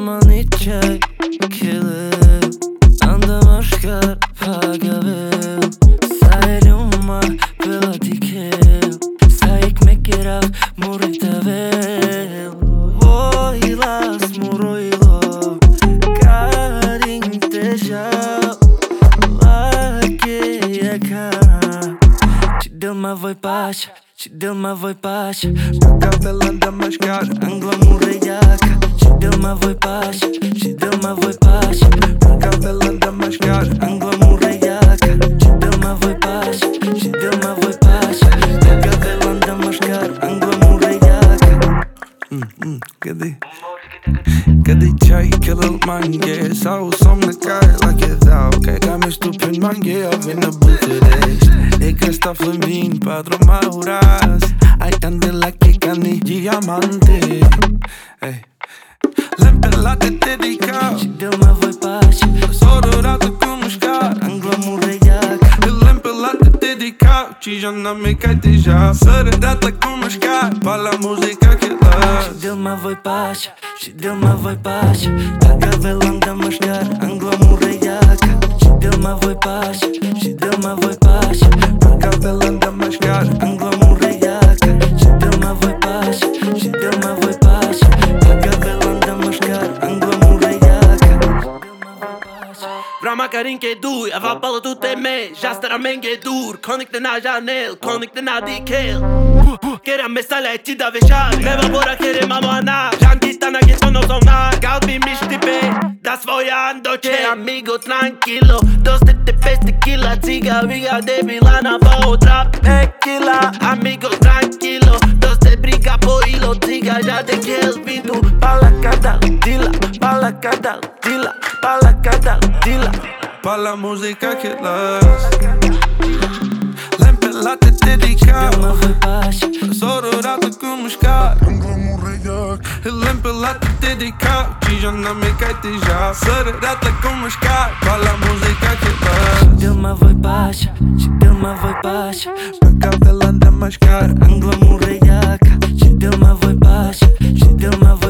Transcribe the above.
Zamanice aquele anda a machucar, paga-me. Sai-lhe uma pela diquel, sai como é que era morrer tabel. Oi lá se morreu, carinho teja lá que é cara. Te deu uma voz baixa, te deu uma voz baixa. O cabelo anda mais caro, Angla morreiaca. Te deu uma voz baixa, te deu uma voz baixa. o cabelo anda mais caro. Angla morreiaca. Te deu uma voz baixa, te deu uma voz baixa. O cabelo anda mais caro. Angla morreiaca. Cadê? Cadê chai, aquele mangue? Só o som na cara, like it's out. Kijk mijn stupid mangue of in de Bucharest. Ik kan staffen wien, padro mauras. Ai ande like ik kan niet diamante. Hey. Lempe laat het dedicar. Te deu uma voz baixa, Sororată cu mușcar. Angla morreiaca. Lempe laat het dedicar. Ci já não me cai deja. Sororată cu mușcar. Pa la muzica que las. Te deu uma voz baixa, te deu uma voz baixa. O cabelo anda mais caro. Angla morreiaca. Te deu uma voz baixa, te deu uma voz baixa. O cabelo anda mais caro. Angla morreiaca. Te deu uma voz baixa, te deu uma voz baixa. O cabelo anda mais caro. Angla morreiaca. Bra makarin ke dur, jeg var ballet ut det med. Jaster menge dur, konik den er Janel, konik den er dikel. Kerem mesela etida ve şar, meva bora kerem amana. Jan gitana gitan o sonar, galbi mishtipe. Das voy andoche, amigo tranquilo. Dos de pes tequila, tiga viga de Milana pa otra tequila. Amigo tranquilo, dos de briga po hilo, tiga ya de kelvitu. Pala cadal, dila, pala cadal, dila, pala cadal, dila. Pa la muzica que las. Lempe la te dedicar. Te deu uma voz baixa, Sororată cu mușcar. Lempe la te dedicar. Ci já não me cai deja. Sororată cu mușcar. Pa la muzica que las. te deu uma voz baixa, te deu uma voz baixa. O cabelo anda mais caro. Angla morreiaca. Te deu uma voz baixa, te deu uma voz